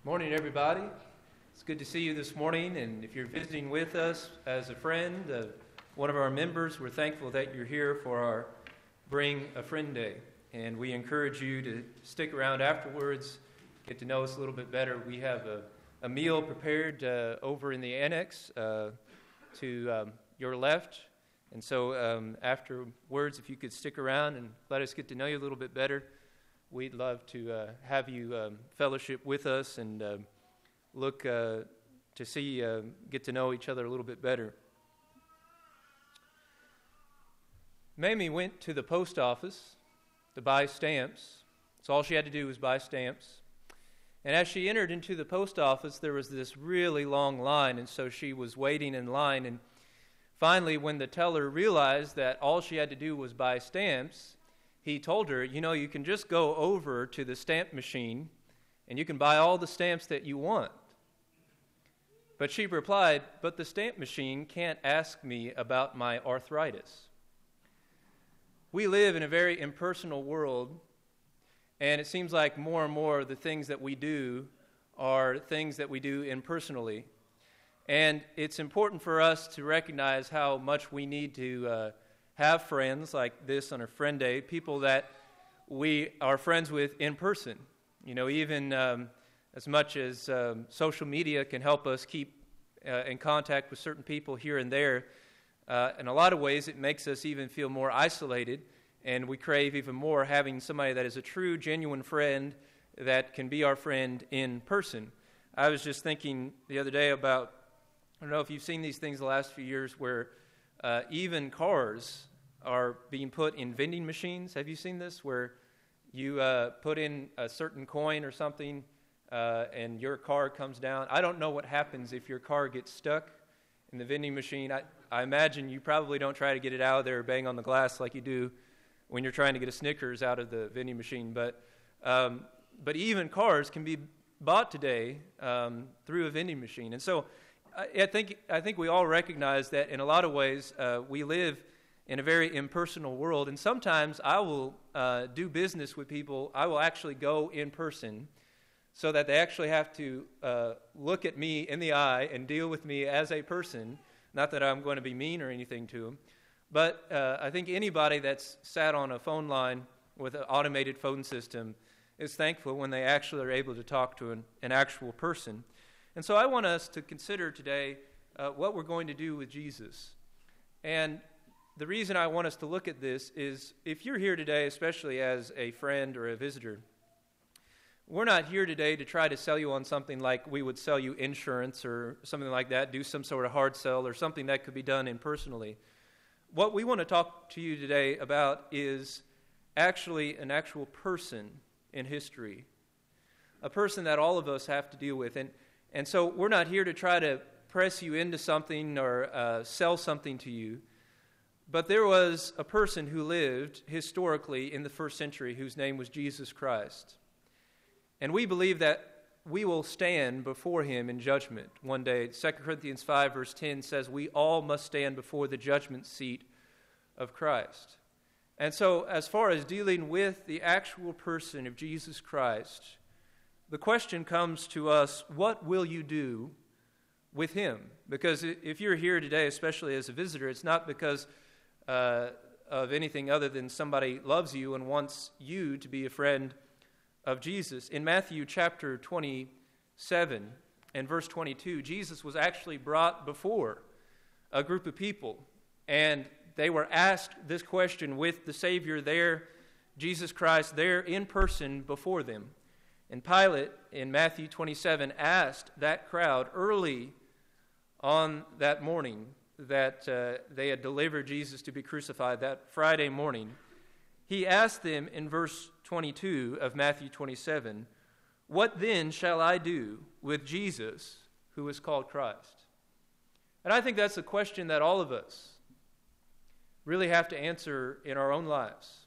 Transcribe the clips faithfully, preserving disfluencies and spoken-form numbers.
Morning, everybody. It's good to see you this morning, and if you're visiting with us as a friend, uh, one of our members, we're thankful that you're here for our Bring a Friend Day, and we encourage you to stick around afterwards, get to know us a little bit better. We have a, a meal prepared uh, over in the annex uh, to um, your left, and so um, afterwards, if you could stick around and let us get to know you a little bit better, we'd love to uh, have you um, fellowship with us and uh, look uh, to see, uh, get to know each other a little bit better. Mamie went to the post office to buy stamps. So all she had to do was buy stamps. And as she entered into the post office, there was this really long line, and so she was waiting in line. And finally, when the teller realized that all she had to do was buy stamps, he told her, you know, you can just go over to the stamp machine and you can buy all the stamps that you want. But she replied, but the stamp machine can't ask me about my arthritis. We live in a very impersonal world, and it seems like more and more the things that we do are things that we do impersonally. And it's important for us to recognize how much we need to uh, have friends like this on a friend day, people that we are friends with in person. You know, even um, as much as um, social media can help us keep uh, in contact with certain people here and there, uh, in a lot of ways it makes us even feel more isolated, and we crave even more having somebody that is a true, genuine friend that can be our friend in person. I was just thinking the other day about, I don't know if you've seen these things the last few years where Uh, even cars are being put in vending machines. Have you seen this? Where you uh, put in a certain coin or something uh, and your car comes down. I don't know what happens if your car gets stuck in the vending machine. I, I imagine you probably don't try to get it out of there or bang on the glass like you do when you're trying to get a Snickers out of the vending machine. But um, but even cars can be bought today um, through a vending machine. And so I think I think we all recognize that in a lot of ways uh, we live in a very impersonal world, and sometimes I will uh, do business with people. I will actually go in person so that they actually have to uh, look at me in the eye and deal with me as a person. Not that I'm going to be mean or anything to them, but uh, I think anybody that's sat on a phone line with an automated phone system is thankful when they actually are able to talk to an, an actual person. And so I want us to consider today uh, what we're going to do with Jesus. And the reason I want us to look at this is if you're here today, especially as a friend or a visitor, we're not here today to try to sell you on something like we would sell you insurance or something like that, do some sort of hard sell or something that could be done impersonally. What we want to talk to you today about is actually an actual person in history, a person that all of us have to deal with. And And so we're not here to try to press you into something or uh, sell something to you. But there was a person who lived historically in the first century whose name was Jesus Christ. And we believe that we will stand before him in judgment one day. Second Corinthians five verse ten says we all must stand before the judgment seat of Christ. And so as far as dealing with the actual person of Jesus Christ, the question comes to us, what will you do with him? Because if you're here today, especially as a visitor, it's not because uh, of anything other than somebody loves you and wants you to be a friend of Jesus. In Matthew chapter twenty-seven and verse twenty-two, Jesus was actually brought before a group of people, and they were asked this question with the Savior there, Jesus Christ, there in person before them. And Pilate, in Matthew twenty-seven, asked that crowd early on that morning that uh, they had delivered Jesus to be crucified, that Friday morning. He asked them in verse twenty-two of Matthew twenty-seven, what then shall I do with Jesus who is called Christ? And I think that's a question that all of us really have to answer in our own lives.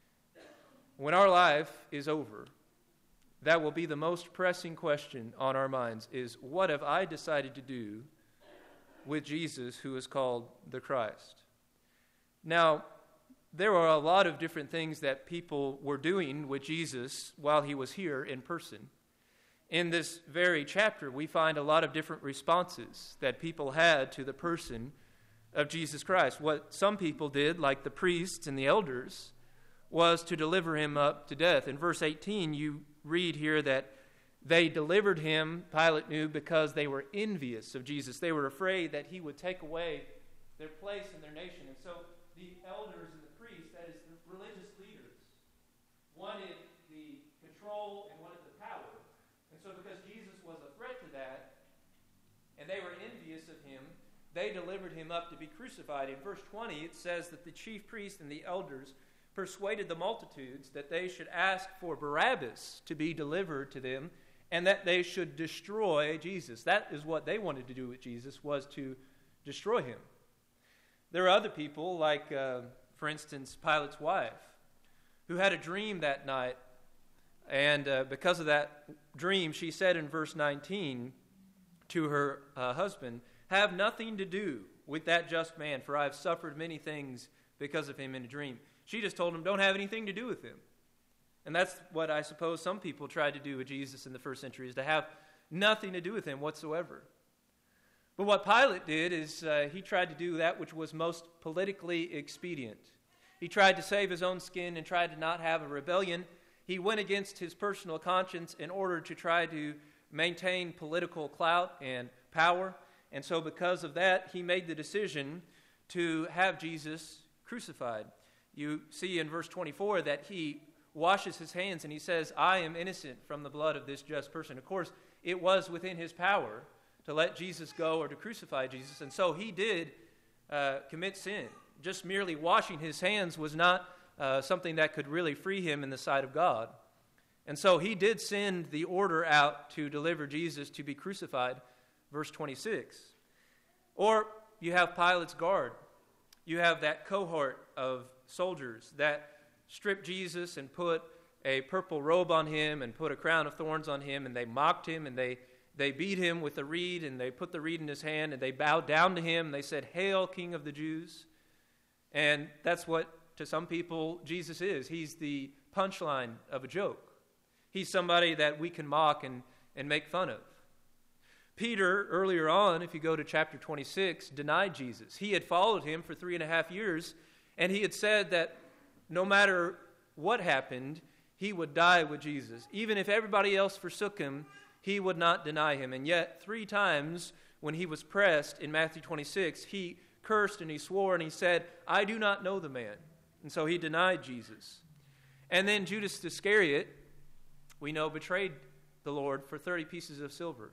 When our life is over, that will be the most pressing question on our minds is, what have I decided to do with Jesus who is called the Christ? Now, there were a lot of different things that people were doing with Jesus while he was here in person. In this very chapter, we find a lot of different responses that people had to the person of Jesus Christ. What some people did, like the priests and the elders, was to deliver him up to death. In verse eighteen, you read here that they delivered him, Pilate knew, because they were envious of Jesus. They were afraid that he would take away their place in their nation. And so the elders and the priests, that is the religious leaders, wanted the control and wanted the power. And so because Jesus was a threat to that, and they were envious of him, they delivered him up to be crucified. In verse twenty, it says that the chief priests and the elders persuaded the multitudes that they should ask for Barabbas to be delivered to them, and that they should destroy Jesus. That is what they wanted to do with Jesus, was to destroy him. There are other people, like, uh, for instance, Pilate's wife, who had a dream that night. And uh, because of that dream, she said in verse nineteen to her uh, husband, "Have nothing to do with that just man, for I have suffered many things because of him in a dream." She just told him, don't have anything to do with him. And that's what I suppose some people tried to do with Jesus in the first century, is to have nothing to do with him whatsoever. But what Pilate did is uh, he tried to do that which was most politically expedient. He tried to save his own skin and tried to not have a rebellion. He went against his personal conscience in order to try to maintain political clout and power. And so because of that, he made the decision to have Jesus crucified. You see in verse twenty-four that he washes his hands and he says, "I am innocent from the blood of this just person." Of course, it was within his power to let Jesus go or to crucify Jesus. And so he did uh, commit sin. Just merely washing his hands was not uh, something that could really free him in the sight of God. And so he did send the order out to deliver Jesus to be crucified, verse twenty-six. Or you have Pilate's guard. You have that cohort of soldiers that stripped Jesus and put a purple robe on him and put a crown of thorns on him, and they mocked him, and they, they beat him with a reed, and they put the reed in his hand, and they bowed down to him, and they said, "Hail, King of the Jews." And that's what, to some people, Jesus is. He's the punchline of a joke. He's somebody that we can mock and, and make fun of. Peter, earlier on, if you go to chapter twenty-six, denied Jesus. He had followed him for three and a half years, and he had said that no matter what happened, he would die with Jesus. Even if everybody else forsook him, he would not deny him. And yet, three times when he was pressed in Matthew twenty-six, he cursed and he swore and he said, "I do not know the man." And so he denied Jesus. And then Judas Iscariot, we know, betrayed the Lord for thirty pieces of silver.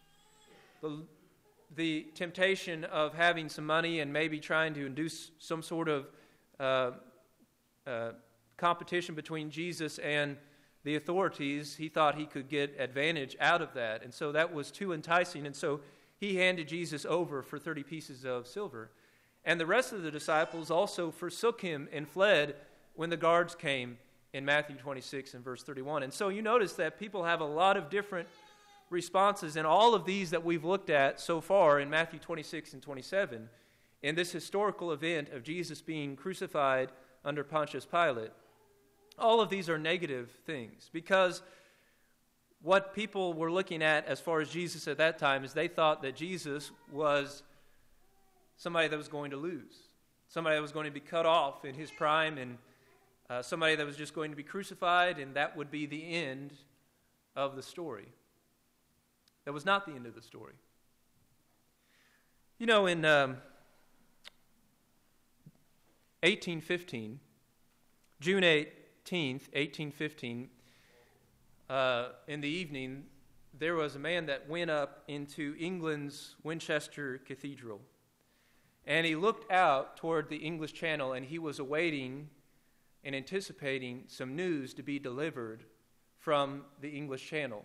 The, the temptation of having some money and maybe trying to induce some sort of uh, uh, competition between Jesus and the authorities, he thought he could get advantage out of that. And so that was too enticing. And so he handed Jesus over for thirty pieces of silver. And the rest of the disciples also forsook him and fled when the guards came in Matthew twenty-six and verse thirty-one. And so you notice that people have a lot of different responses, and all of these that we've looked at so far in Matthew twenty-six and twenty-seven, in this historical event of Jesus being crucified under Pontius Pilate, all of these are negative things, because what people were looking at as far as Jesus at that time is they thought that Jesus was somebody that was going to lose, somebody that was going to be cut off in his prime, and uh, somebody that was just going to be crucified, and that would be the end of the story. That was not the end of the story. You know, in um, eighteen fifteen, June eighteenth, eighteen fifteen, uh, in the evening, there was a man that went up into England's Winchester Cathedral. And he looked out toward the English Channel, and he was awaiting and anticipating some news to be delivered from the English Channel.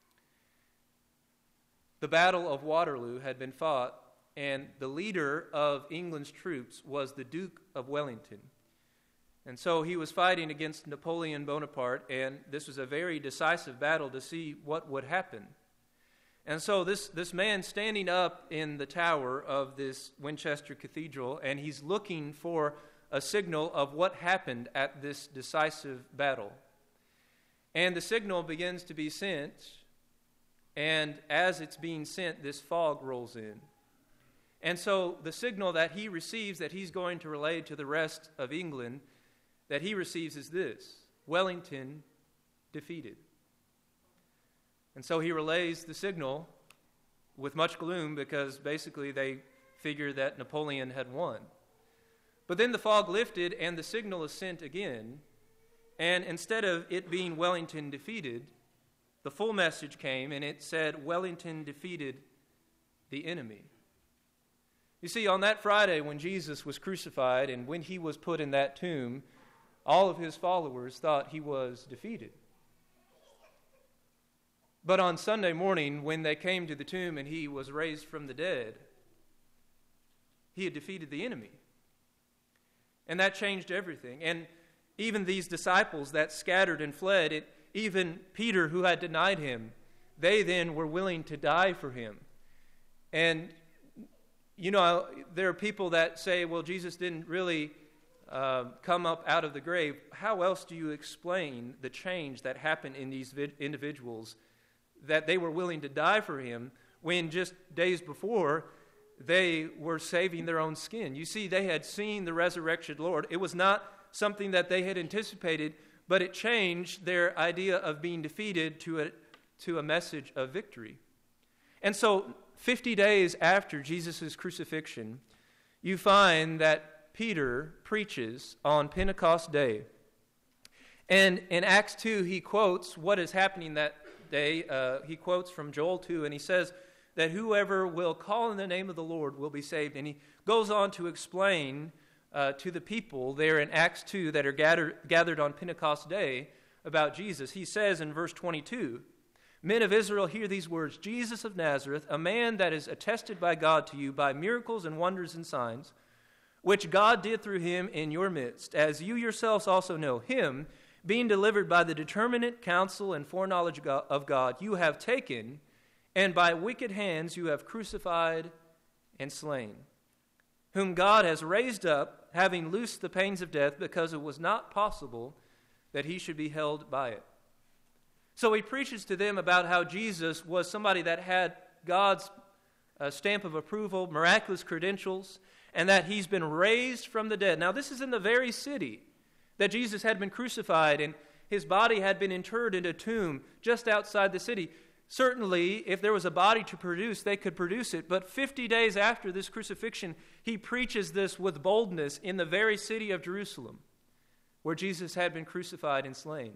The Battle of Waterloo had been fought, and the leader of England's troops was the Duke of Wellington. And so he was fighting against Napoleon Bonaparte, and this was a very decisive battle to see what would happen. And so this, this man standing up in the tower of this Winchester Cathedral, and he's looking for a signal of what happened at this decisive battle. And the signal begins to be sent And as it's being sent, this fog rolls in. And so the signal that he receives, that he's going to relay to the rest of England, that he receives is this: Wellington defeated. And so he relays the signal with much gloom, because basically they figure that Napoleon had won. But then the fog lifted and the signal is sent again, and instead of it being Wellington defeated, the full message came and it said Wellington defeated the enemy. You see, on that Friday when Jesus was crucified and when he was put in that tomb, all of his followers thought he was defeated. But on Sunday morning, when they came to the tomb and he was raised from the dead, he had defeated the enemy. And that changed everything. And even these disciples that scattered and fled, it, even Peter, who had denied him, they then were willing to die for him. And, you know, there are people that say, well, Jesus didn't really uh, come up out of the grave. How else do you explain the change that happened in these vid- individuals, that they were willing to die for him when just days before they were saving their own skin? You see, they had seen the resurrected Lord. It was not something that they had anticipated, but it changed their idea of being defeated to a, to a message of victory. And so fifty days after Jesus' crucifixion, you find that Peter preaches on Pentecost Day. And in Acts two, he quotes what is happening that day. Uh, he quotes from Joel two, and he says that whoever will call in the name of the Lord will be saved. And he goes on to explain uh, to the people there in Acts two that are gathered, gathered on Pentecost Day about Jesus. He says in verse twenty-two, "Men of Israel, hear these words. Jesus of Nazareth, a man that is attested by God to you by miracles and wonders and signs, which God did through him in your midst, as you yourselves also know, him, being delivered by the determinate counsel and foreknowledge of God, you have taken, and by wicked hands you have crucified and slain, whom God has raised up, having loosed the pains of death, because it was not possible that he should be held by it." So he preaches to them about how Jesus was somebody that had God's uh, stamp of approval, miraculous credentials, and that he's been raised from the dead. Now, this is in the very city that Jesus had been crucified, and his body had been interred in a tomb just outside the city. Certainly, if there was a body to produce, they could produce it. But fifty days after this crucifixion, he preaches this with boldness in the very city of Jerusalem, where Jesus had been crucified and slain.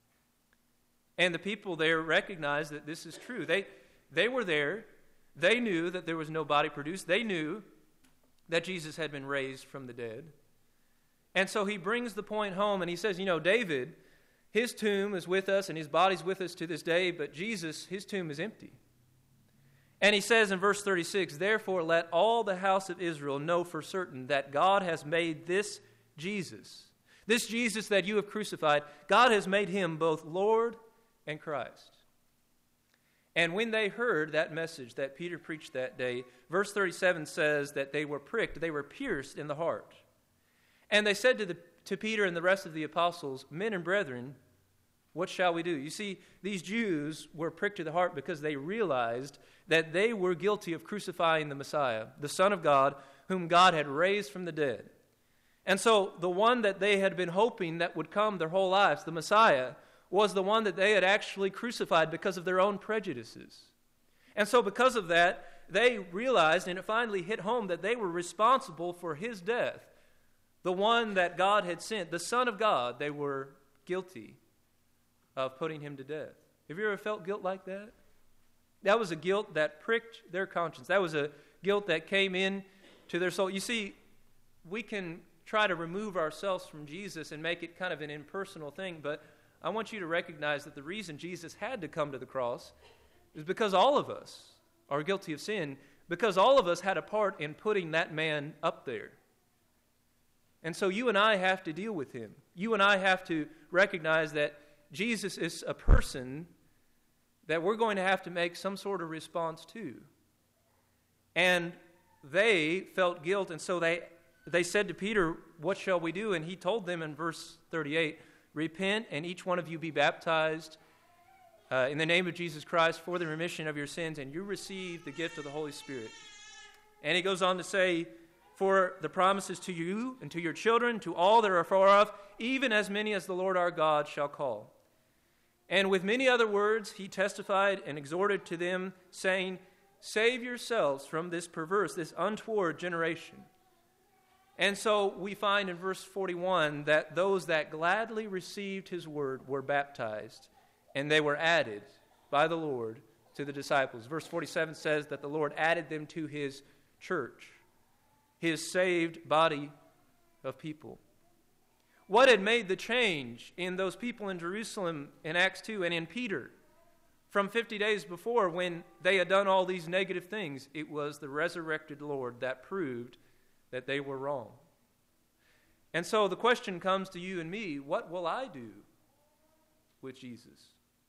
And the people there recognized that this is true. They, they were there. They knew that there was no body produced. They knew that Jesus had been raised from the dead. And so he brings the point home, and he says, you know, David, his tomb is with us, and his body's with us to this day, but Jesus, his tomb is empty. And he says in verse thirty-six, "Therefore let all the house of Israel know for certain that God has made this Jesus, this Jesus that you have crucified, God has made him both Lord and Christ." And when they heard that message that Peter preached that day, verse thirty-seven says that they were pricked, they were pierced in the heart. And they said to, the, to Peter and the rest of the apostles, "Men and brethren, what shall we do?" You see, these Jews were pricked to the heart because they realized that they were guilty of crucifying the Messiah, the Son of God, whom God had raised from the dead. And so the one that they had been hoping that would come their whole lives, the Messiah, was the one that they had actually crucified because of their own prejudices. And so because of that, they realized, and it finally hit home, that they were responsible for his death. The one that God had sent, the Son of God, they were guilty of putting him to death. Have you ever felt guilt like that? That was a guilt that pricked their conscience. That was a guilt that came in to their soul. You see, we can try to remove ourselves from Jesus and make it kind of an impersonal thing, but I want you to recognize that the reason Jesus had to come to the cross is because all of us are guilty of sin, because all of us had a part in putting that man up there. And so you and I have to deal with him. You and I have to recognize that Jesus is a person that we're going to have to make some sort of response to. And they felt guilt, and so they, they said to Peter, "What shall we do?" And he told them in verse thirty-eight, "Repent, and each one of you be baptized uh, in the name of Jesus Christ for the remission of your sins, and you receive the gift of the Holy Spirit. And he goes on to say, for the promises to you and to your children, to all that are far off, even as many as the Lord our God shall call. And with many other words he testified and exhorted to them, saying, save yourselves from this perverse, this untoward generation. And so we find in verse forty-one that those that gladly received his word were baptized, and they were added by the Lord to the disciples. Verse forty-seven says that the Lord added them to his church, his saved body of people. What had made the change in those people in Jerusalem in Acts two and in Peter from fifty days before when they had done all these negative things? It was the resurrected Lord that proved that they were wrong. And so the question comes to you and me, what will I do with Jesus?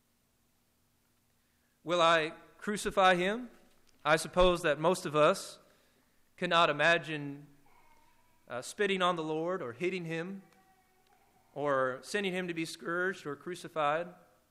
Will I crucify him? I suppose that most of us cannot imagine uh, spitting on the Lord or hitting him or sending him to be scourged or crucified.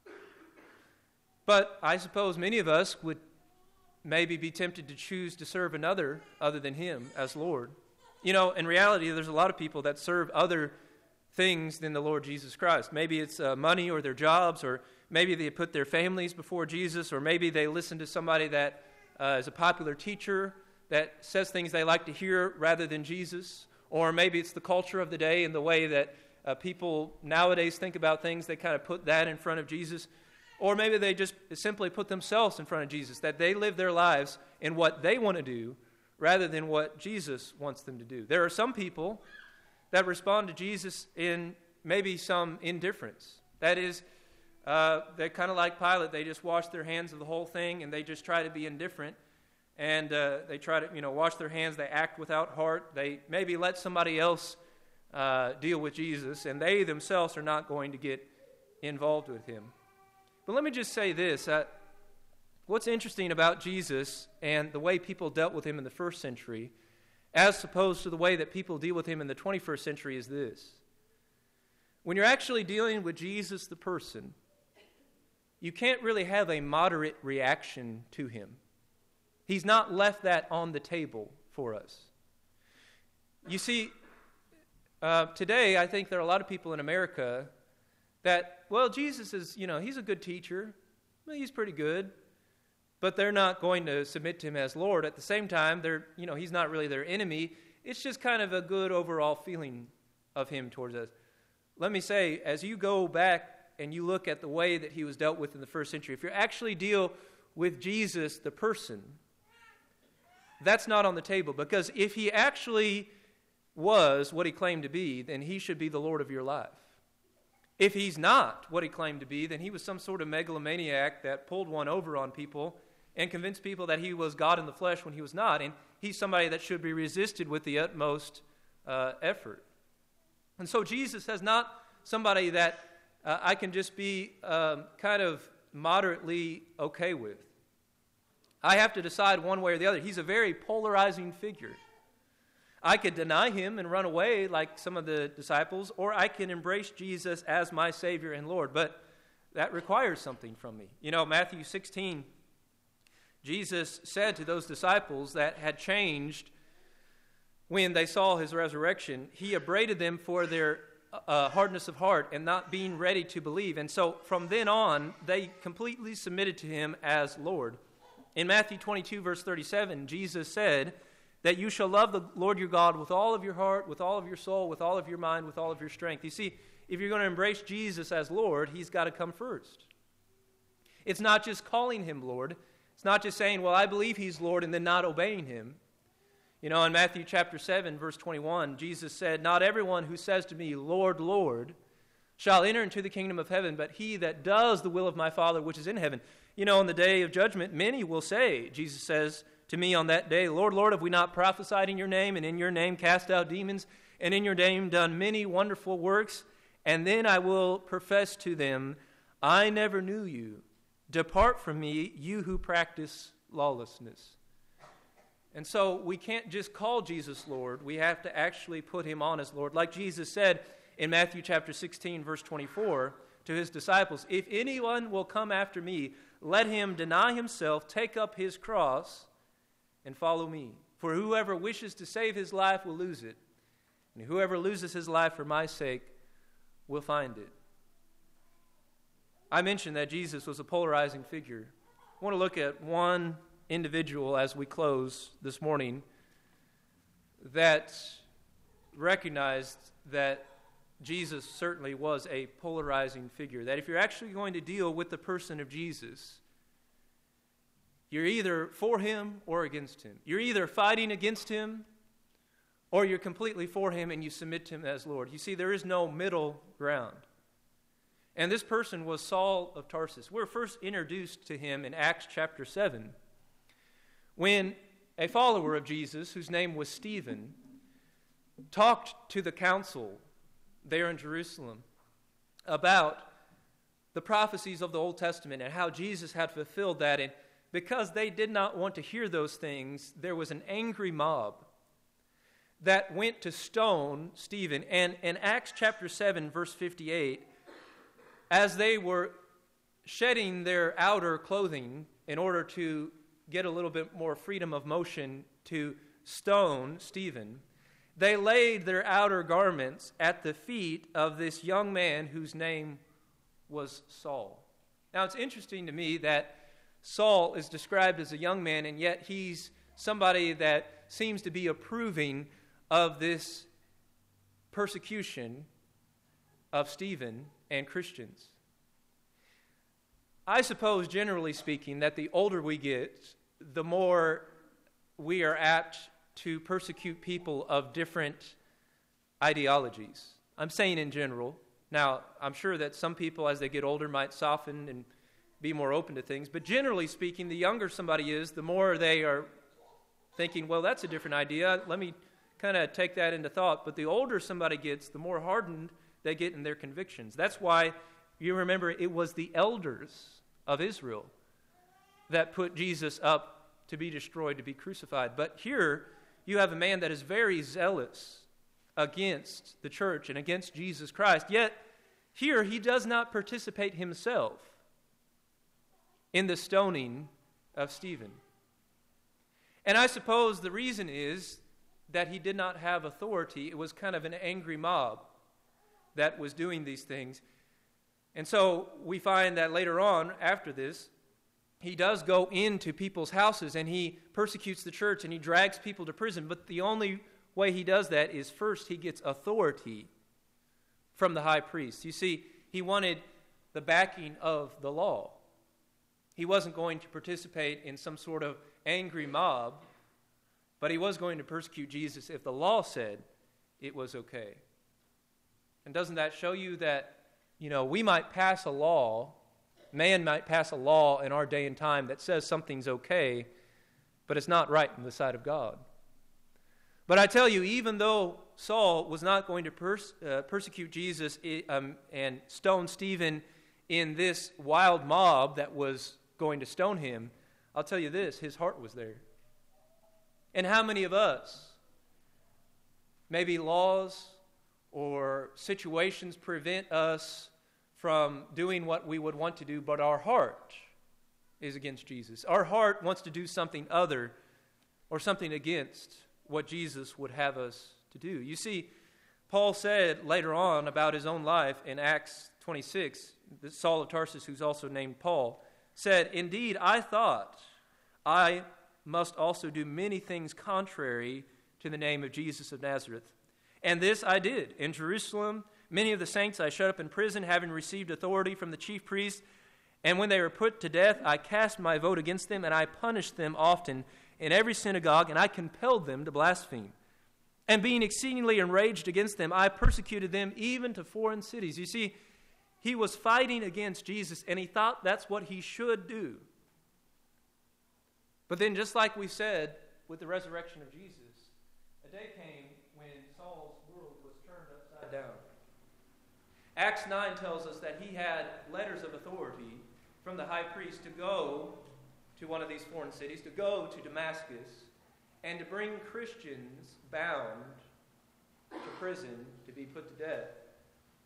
But I suppose many of us would maybe be tempted to choose to serve another other than him as Lord. You know, in reality, there's a lot of people that serve other things than the Lord Jesus Christ. Maybe it's uh, money or their jobs, or maybe they put their families before Jesus, or maybe they listen to somebody that uh, is a popular teacher that says things they like to hear rather than Jesus, or maybe it's the culture of the day and the way that uh, people nowadays think about things. They kind of put that in front of Jesus, or maybe they just simply put themselves in front of Jesus, that they live their lives in what they want to do rather than what Jesus wants them to do. There are some people that respond to Jesus in maybe some indifference. That is, uh, they're kind of like Pilate. They just wash their hands of the whole thing, and they just try to be indifferent. And uh, they try to, you know, wash their hands. They act without heart. They maybe let somebody else uh, deal with Jesus, and they themselves are not going to get involved with him. But let me just say this. Uh, what's interesting about Jesus and the way people dealt with him in the first century, as opposed to the way that people deal with him in the twenty-first century, is this. When you're actually dealing with Jesus the person, you can't really have a moderate reaction to him. He's not left that on the table for us. You see, uh, today I think there are a lot of people in America that, well, Jesus is, you know, he's a good teacher. Well, he's pretty good. But they're not going to submit to him as Lord. At the same time, they're, you know, he's not really their enemy. It's just kind of a good overall feeling of him towards us. Let me say, as you go back and you look at the way that he was dealt with in the first century, if you actually deal with Jesus, the person, that's not on the table. Because if he actually was what he claimed to be, then he should be the Lord of your life. If he's not what he claimed to be, then he was some sort of megalomaniac that pulled one over on people and convinced people that he was God in the flesh when he was not. And he's somebody that should be resisted with the utmost uh, effort. And so Jesus is not somebody that uh, I can just be um, kind of moderately okay with. I have to decide one way or the other. He's a very polarizing figure. I could deny him and run away like some of the disciples, or I can embrace Jesus as my Savior and Lord. But that requires something from me. You know, Matthew sixteen, Jesus said to those disciples that had changed when they saw his resurrection, he upbraided them for their uh, hardness of heart and not being ready to believe. And so from then on, they completely submitted to him as Lord. In Matthew twenty-two, verse thirty-seven, Jesus said that you shall love the Lord your God with all of your heart, with all of your soul, with all of your mind, with all of your strength. You see, if you're going to embrace Jesus as Lord, he's got to come first. It's not just calling him Lord. It's not just saying, well, I believe he's Lord, and then not obeying him. You know, in Matthew chapter seven, verse twenty-one, Jesus said, not everyone who says to me, Lord, Lord, shall enter into the kingdom of heaven, but he that does the will of my Father which is in heaven. You know, on the day of judgment, many will say, Jesus says to me on that day, Lord, Lord, have we not prophesied in your name, and in your name cast out demons, and in your name done many wonderful works? And then I will profess to them, I never knew you. Depart from me, you who practice lawlessness. And so we can't just call Jesus Lord. We have to actually put him on as Lord. Like Jesus said in Matthew chapter sixteen, verse twenty-four, to his disciples, "If anyone will come after me, let him deny himself, take up his cross, and follow me. For whoever wishes to save his life will lose it, and whoever loses his life for my sake will find it." I mentioned that Jesus was a polarizing figure. I want to look at one individual as we close this morning that recognized that Jesus certainly was a polarizing figure. That if you're actually going to deal with the person of Jesus, you're either for him or against him. You're either fighting against him or you're completely for him and you submit to him as Lord. You see, there is no middle ground. And this person was Saul of Tarsus. We're first introduced to him in Acts chapter seven, when a follower of Jesus, whose name was Stephen, talked to the council there in Jerusalem about the prophecies of the Old Testament and how Jesus had fulfilled that. And because they did not want to hear those things, there was an angry mob that went to stone Stephen. And in Acts chapter seven, verse fifty-eight, as they were shedding their outer clothing in order to get a little bit more freedom of motion to stone Stephen, they laid their outer garments at the feet of this young man whose name was Saul. Now, it's interesting to me that Saul is described as a young man, and yet he's somebody that seems to be approving of this persecution of Stephen and Christians. I suppose, generally speaking, that the older we get, the more we are apt to persecute people of different ideologies. I'm saying in general. Now, I'm sure that some people, as they get older, might soften and be more open to things. But generally speaking, the younger somebody is, the more they are thinking, well, that's a different idea. Let me kind of take that into thought. But the older somebody gets, the more hardened they get in their convictions. That's why you remember it was the elders of Israel that put Jesus up to be destroyed, to be crucified. But here you have a man that is very zealous against the church and against Jesus Christ. Yet here he does not participate himself in the stoning of Stephen. And I suppose the reason is that he did not have authority. It was kind of an angry mob that was doing these things. And so we find that later on, after this, he does go into people's houses and he persecutes the church and he drags people to prison. But the only way he does that is first he gets authority from the high priest. You see, he wanted the backing of the law. He wasn't going to participate in some sort of angry mob, but he was going to persecute Jesus if the law said it was okay. And doesn't that show you that, you know, we might pass a law, man might pass a law in our day and time that says something's okay, but it's not right in the sight of God. But I tell you, even though Saul was not going to pers- uh, persecute Jesus um, and stone Stephen in this wild mob that was going to stone him, I'll tell you this, his heart was there. And how many of us, maybe laws or situations prevent us from doing what we would want to do, but our heart is against Jesus. Our heart wants to do something other or something against what Jesus would have us to do. You see, Paul said later on about his own life in Acts twenty-six, that Saul of Tarsus, who's also named Paul, said, "Indeed, I thought I must also do many things contrary to the name of Jesus of Nazareth. And this I did. In Jerusalem, many of the saints I shut up in prison, having received authority from the chief priests. And when they were put to death, I cast my vote against them, and I punished them often in every synagogue, and I compelled them to blaspheme. And being exceedingly enraged against them, I persecuted them even to foreign cities." You see, he was fighting against Jesus, and he thought that's what he should do. But then, just like we said with the resurrection of Jesus, a day came when Saul's world was turned upside down. Acts nine tells us that he had letters of authority from the high priest to go to one of these foreign cities, to go to Damascus, and to bring Christians bound to prison to be put to death.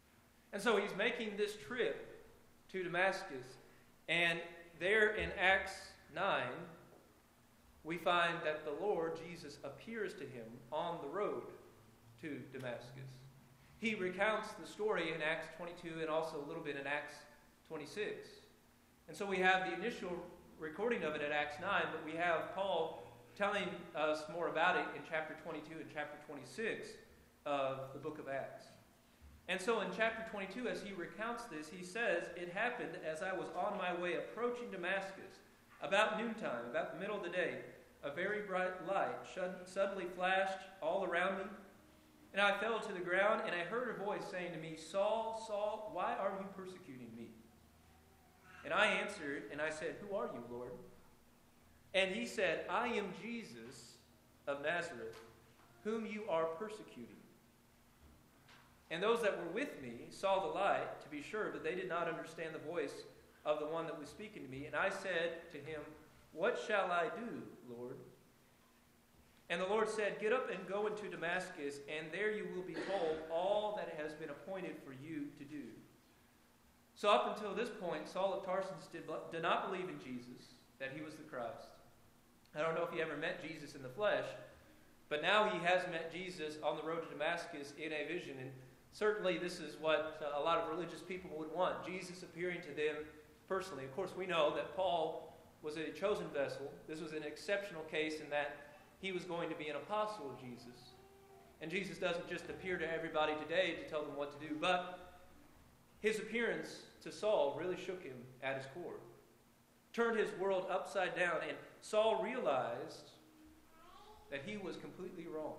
And so he's making this trip to Damascus. And there in Acts nine, we find that the Lord Jesus appears to him on the road to Damascus. He recounts the story in Acts twenty-two and also a little bit in Acts twenty-six. And so we have the initial recording of it at Acts nine, but we have Paul telling us more about it in chapter twenty-two and chapter twenty-six of the book of Acts. And so in chapter twenty-two, as he recounts this, he says, "It happened as I was on my way approaching Damascus, about noontime, about the middle of the day, a very bright light suddenly flashed all around me. And I fell to the ground, and I heard a voice saying to me, 'Saul, Saul, why are you persecuting me?' And I answered, and I said, 'Who are you, Lord?' And he said, 'I am Jesus of Nazareth, whom you are persecuting.' And those that were with me saw the light, to be sure, but they did not understand the voice of the one that was speaking to me. And I said to him, 'What shall I do, Lord?' And the Lord said, 'Get up and go into Damascus, and there you will be told all that has been appointed for you to do.' So up until this point, Saul of Tarsus did, did not believe in Jesus, that he was the Christ. I don't know if he ever met Jesus in the flesh, but now he has met Jesus on the road to Damascus in a vision. And certainly this is what uh, a lot of religious people would want, Jesus appearing to them personally. Of course, we know that Paul was a chosen vessel. This was an exceptional case in that he was going to be an apostle of Jesus. And Jesus doesn't just appear to everybody today to tell them what to do, but his appearance to Saul really shook him at his core, turned his world upside down, and Saul realized that he was completely wrong.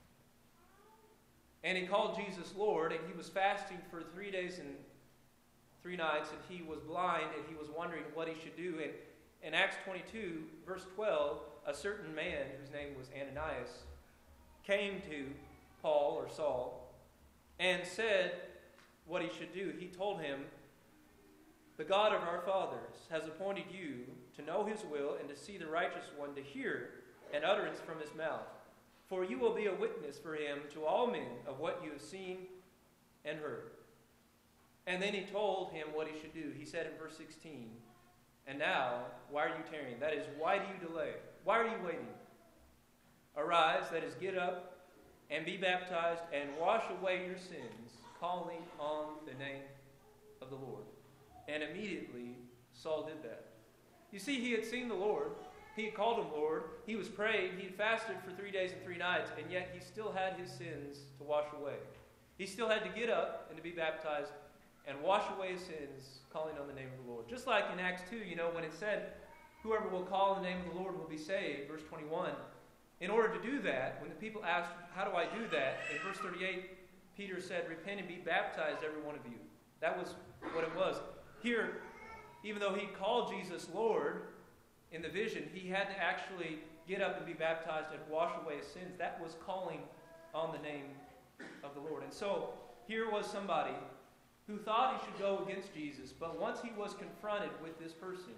And he called Jesus Lord, and he was fasting for three days and three nights, and he was blind, and he was wondering what he should do. And in Acts twenty-two, verse twelve, a certain man whose name was Ananias came to Paul or Saul and said what he should do. He told him, "The God of our fathers has appointed you to know his will and to see the righteous one, to hear an utterance from his mouth. For you will be a witness for him to all men of what you have seen and heard." And then he told him what he should do. He said in verse sixteen, "And now, why are you tarrying?" That is, why do you delay? Why are you waiting? "Arise," that is, get up and be baptized and wash away your sins, calling on the name of the Lord. And immediately Saul did that. You see, he had seen the Lord. He had called him Lord. He was praying. He had fasted for three days and three nights, and yet he still had his sins to wash away. He still had to get up and to be baptized and wash away his sins, calling on the name of the Lord. Just like in Acts two, you know, when it said, "Whoever will call on the name of the Lord will be saved," verse twenty-one. In order to do that, when the people asked, "How do I do that?" in verse thirty-eight, Peter said, "Repent and be baptized, every one of you." That was what it was. Here, even though he called Jesus Lord in the vision, he had to actually get up and be baptized and wash away his sins. That was calling on the name of the Lord. And so here was somebody who thought he should go against Jesus, but once he was confronted with this person,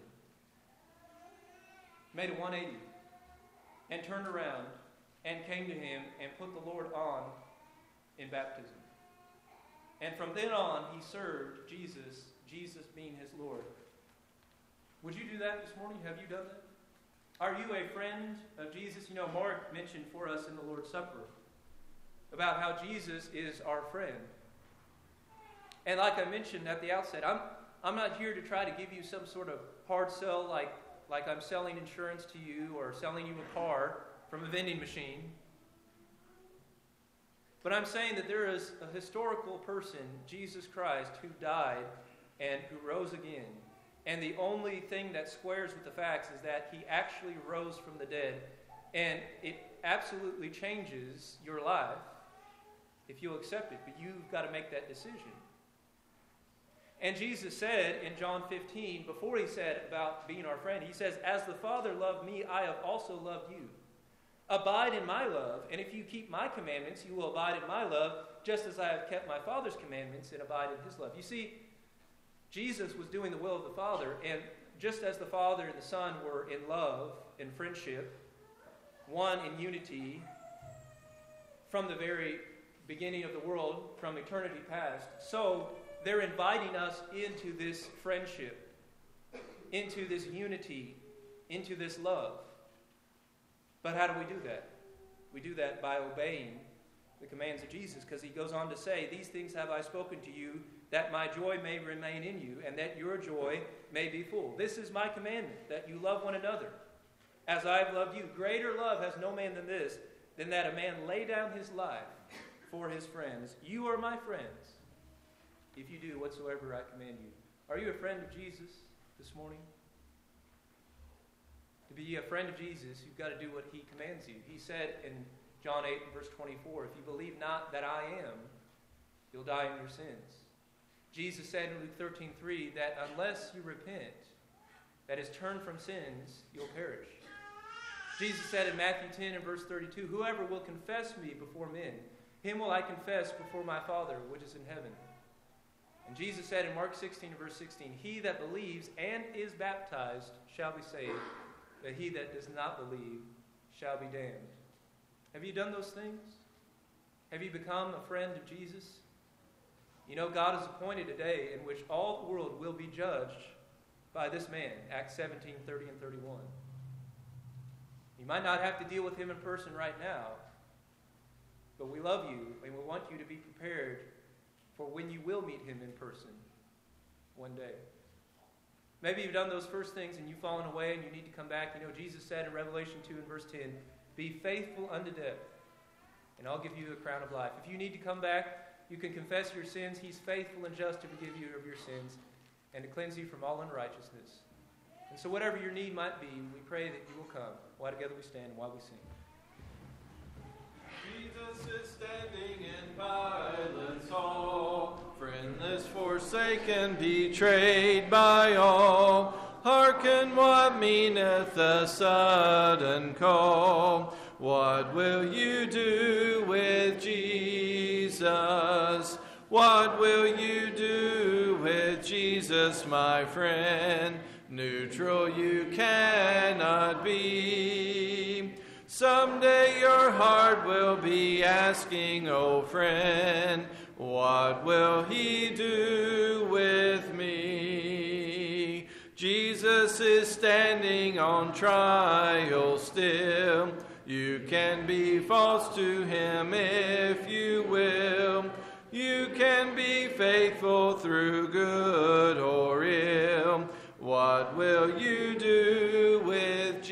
made a one eighty and turned around and came to him and put the Lord on in baptism. And from then on, he served Jesus, Jesus being his Lord. Would you do that this morning? Have you done that? Are you a friend of Jesus? You know, Mark mentioned for us in the Lord's Supper about how Jesus is our friend. And like I mentioned at the outset, I'm I'm not here to try to give you some sort of hard sell like, like I'm selling insurance to you or selling you a car from a vending machine. But I'm saying that there is a historical person, Jesus Christ, who died and who rose again. And the only thing that squares with the facts is that he actually rose from the dead. And it absolutely changes your life if you'll accept it. But you've got to make that decision. And Jesus said in John fifteen, before he said about being our friend, he says, "As the Father loved me, I have also loved you. Abide in my love, and if you keep my commandments, you will abide in my love, just as I have kept my Father's commandments and abide in his love." You see, Jesus was doing the will of the Father, and just as the Father and the Son were in love, in friendship, one in unity from the very beginning of the world, from eternity past, so They're inviting us into this friendship, into this unity, into this love. But how do we do that? We do that by obeying the commands of Jesus, because he goes on to say, "These things have I spoken to you, that my joy may remain in you, and that your joy may be full. This is my commandment, that you love one another, as I have loved you. Greater love has no man than this, than that a man lay down his life for his friends. You are my friends, if you do whatsoever I command you." Are you a friend of Jesus this morning? To be a friend of Jesus, you've got to do what he commands you. He said in John eight and verse twenty-four, "If you believe not that I am, you'll die in your sins." Jesus said in Luke thirteen three that unless you repent, that is, turn from sins, you'll perish. Jesus said in Matthew ten and verse thirty-two, "Whoever will confess me before men, him will I confess before my Father which is in heaven." And Jesus said in Mark sixteen and verse sixteen, "He that believes and is baptized shall be saved, but he that does not believe shall be damned." Have you done those things? Have you become a friend of Jesus? You know, God has appointed a day in which all the world will be judged by this man, Acts seventeen, thirty and thirty-one. You might not have to deal with him in person right now, but we love you and we want you to be prepared for when you will meet him in person one day. Maybe you've done those first things and you've fallen away and you need to come back. You know, Jesus said in Revelation two and verse ten, "Be faithful unto death, and I'll give you a crown of life." If you need to come back, you can confess your sins. He's faithful and just to forgive you of your sins and to cleanse you from all unrighteousness. And so whatever your need might be, we pray that you will come. While together we stand and while we sing. Jesus is standing in Pilate's hall, friendless, forsaken, betrayed by all. Hearken what meaneth the sudden call. What will you do with Jesus? What will you do with Jesus, my friend? Neutral you cannot be. Someday your heart will be asking, "Oh friend, what will he do with me?" Jesus is standing on trial still. You can be false to him if you will. You can be faithful through good or ill. What will you do with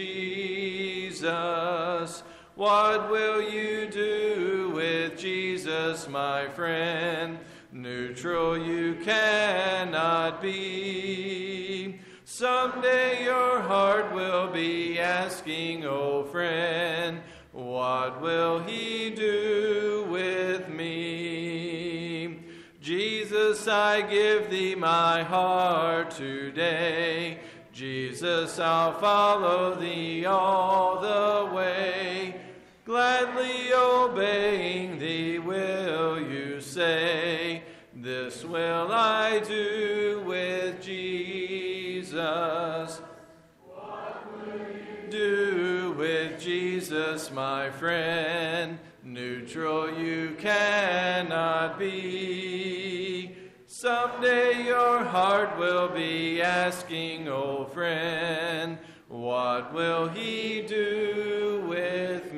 Jesus? What will you do with Jesus, my friend? Neutral you cannot be. Someday your heart will be asking, "Oh friend, what will he do with me?" Jesus, I give thee my heart today. Jesus, I'll follow thee all the way. Gladly obeying thee will you say, "This will I do with Jesus." What will you do with Jesus, my friend? Neutral you cannot be. Someday your heart will be asking, "Oh friend, what will he do with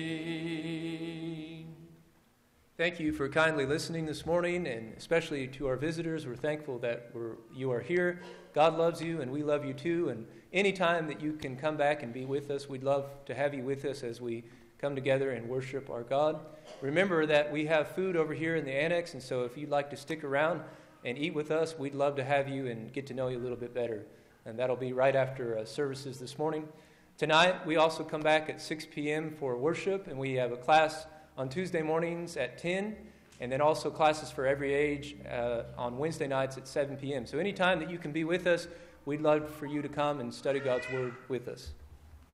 me?" Thank you for kindly listening this morning, and especially to our visitors. We're thankful that we're, you are here. God loves you, and we love you too. And any time that you can come back and be with us, we'd love to have you with us as we come together and worship our God. Remember that we have food over here in the annex, and so if you'd like to stick around and eat with us, we'd love to have you and get to know you a little bit better. And that'll be right after uh, services this morning. Tonight, we also come back at six p.m. for worship, and we have a class on Tuesday mornings at ten, and then also classes for every age uh, on Wednesday nights at seven p.m. So anytime that you can be with us, we'd love for you to come and study God's Word with us.